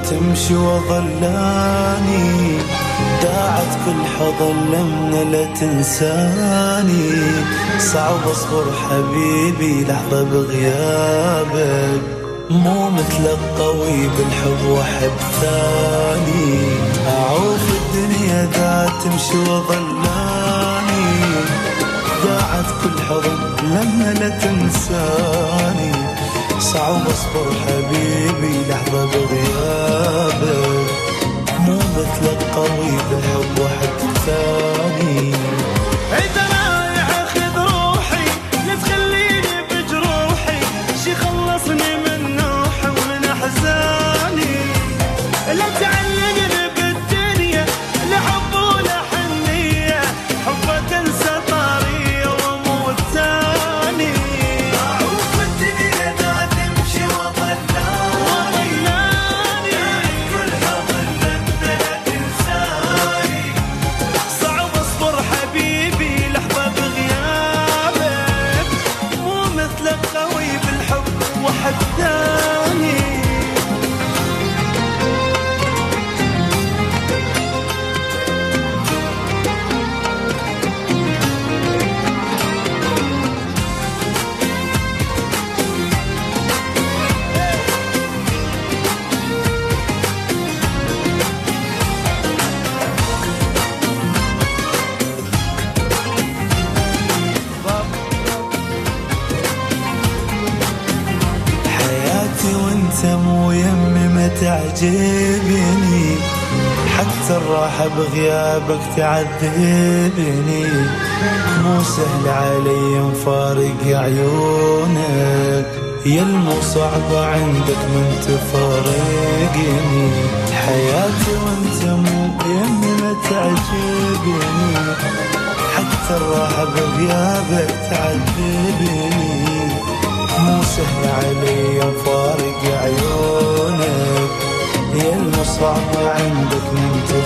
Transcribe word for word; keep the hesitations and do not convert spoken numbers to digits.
تمشي وظلاني، داعت كل حضن لمنا لا تنساني. صعب اصبر حبيبي لحظة بغيابك، مو مثل القوي بالحب وحب ثاني. اعوف الدنيا ذا تمشي وظلاني، داعت كل حضن لمنا لا تنساني. صعب اصبر حبيبي لحظة بغيابك، مو مثل القوي بالحب وحب ثاني. إذا رايح أخذ روحي لا تخليني بجروحي، شي خلصني من نوحي ومن أحزاني. لا تعلقني بالدنيا لحب ولا حنية، حبة تنسى طارية وأموت ثاني. أعوف الدنيا ذا تمشي وظلاني، كل حضن لمنا لا تنساني. صعب اصبر حبيبي لحظة بغيابك، مو مثل القوي بالحب وحد ثاني. حياتي وانت مو يمي ما تعجبني، حتى الراحة بغيابك تعذبني. مو سهل علي مفارق عيونك، يا المو صعبة عندك من تفارقني. حياتي وانت مو يمي ما تعجبني، حتى الراحة بغيابك تعذبني. مو سهل علي مفارق عيونك، يا المصعب عندك من